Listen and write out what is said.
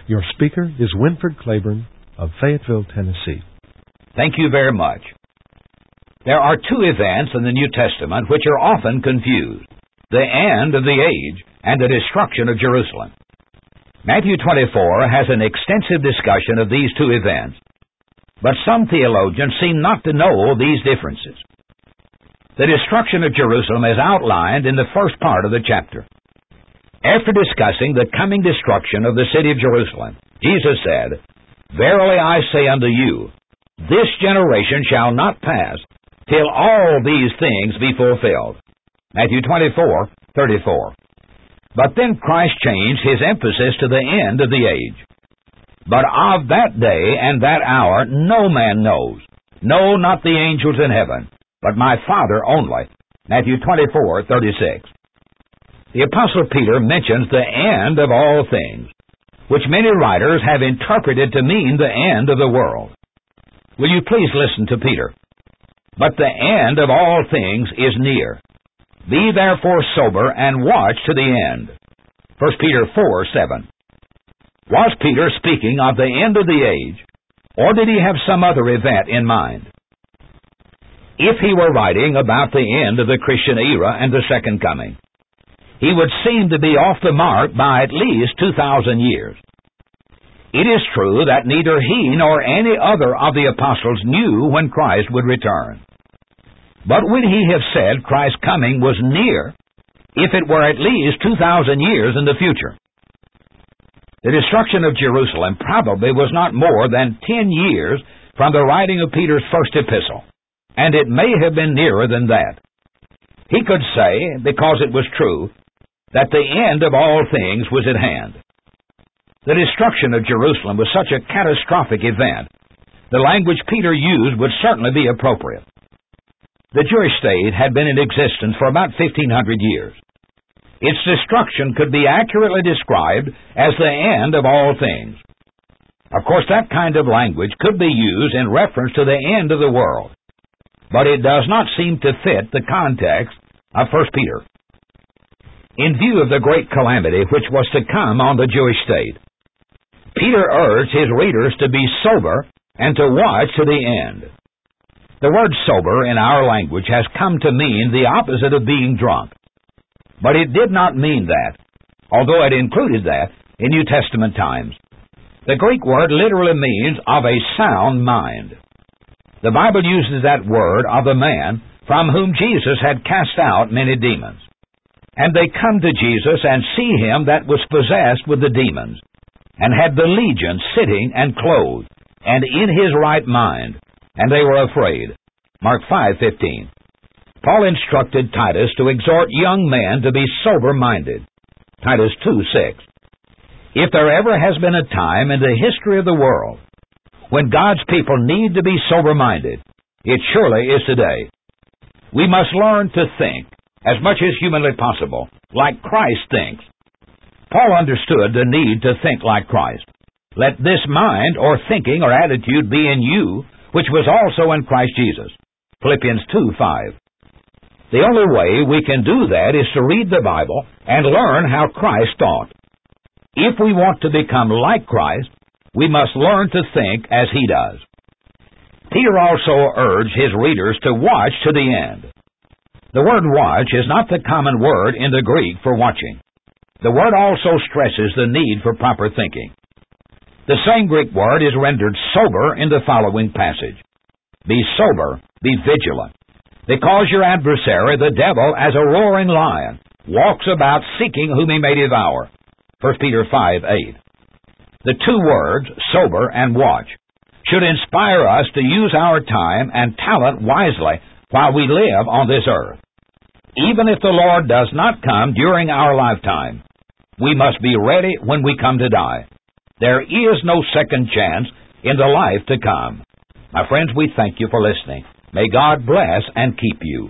Your speaker is Winford Claiborne of Fayetteville, Tennessee. Thank you very much. There are two events in the New Testament which are often confused: the end of the age and the destruction of Jerusalem. Matthew 24 has an extensive discussion of these two events, but some theologians seem not to know these differences. The destruction of Jerusalem is outlined in the first part of the chapter. After discussing the coming destruction of the city of Jerusalem, Jesus said, "Verily I say unto you, this generation shall not pass till all these things be fulfilled." Matthew 24:34. But then Christ changed his emphasis to the end of the age. "But of that day and that hour no man knows, no, not the angels in heaven, but my Father only." Matthew 24:36. The Apostle Peter mentions the end of all things, which many writers have interpreted to mean the end of the world. Will you please listen to Peter? "But the end of all things is near. Be therefore sober and watch to the end." 1 Peter 4:7. Was Peter speaking of the end of the age, or did he have some other event in mind? If he were writing about the end of the Christian era and the second coming, he would seem to be off the mark by at least 2,000 years. It is true that neither he nor any other of the apostles knew when Christ would return. But would he have said Christ's coming was near if it were at least 2,000 years in the future? The destruction of Jerusalem probably was not more than 10 years from the writing of Peter's first epistle, and it may have been nearer than that. He could say, because it was true, that the end of all things was at hand. The destruction of Jerusalem was such a catastrophic event, the language Peter used would certainly be appropriate. The Jewish state had been in existence for about 1,500 years. Its destruction could be accurately described as the end of all things. Of course, that kind of language could be used in reference to the end of the world, but it does not seem to fit the context of 1 Peter. In view of the great calamity which was to come on the Jewish state, Peter urged his readers to be sober and to watch to the end. The word sober in our language has come to mean the opposite of being drunk, but it did not mean that, although it included that in New Testament times. The Greek word literally means of a sound mind. The Bible uses that word of a man from whom Jesus had cast out many demons. And they come to Jesus and see him that was possessed with the demons, and had the legion sitting and clothed, and in his right mind, and they were afraid. Mark 5:15. Paul instructed Titus to exhort young men to be sober-minded. Titus 2:6. If there ever has been a time in the history of the world when God's people need to be sober-minded, it surely is today. We must learn to think, as much as humanly possible, like Christ thinks. Paul understood the need to think like Christ. "Let this mind or thinking or attitude be in you, which was also in Christ Jesus." Philippians 2:5. The only way we can do that is to read the Bible and learn how Christ thought. If we want to become like Christ, we must learn to think as he does. Peter also urged his readers to watch to the end. The word watch is not the common word in the Greek for watching. The word also stresses the need for proper thinking. The same Greek word is rendered sober in the following passage. "Be sober, be vigilant, because your adversary, the devil, as a roaring lion, walks about seeking whom he may devour." 1 Peter 5:8. The two words, sober and watch, should inspire us to use our time and talent wisely while we live on this earth. Even if the Lord does not come during our lifetime, we must be ready when we come to die. There is no second chance in the life to come. My friends, we thank you for listening. May God bless and keep you.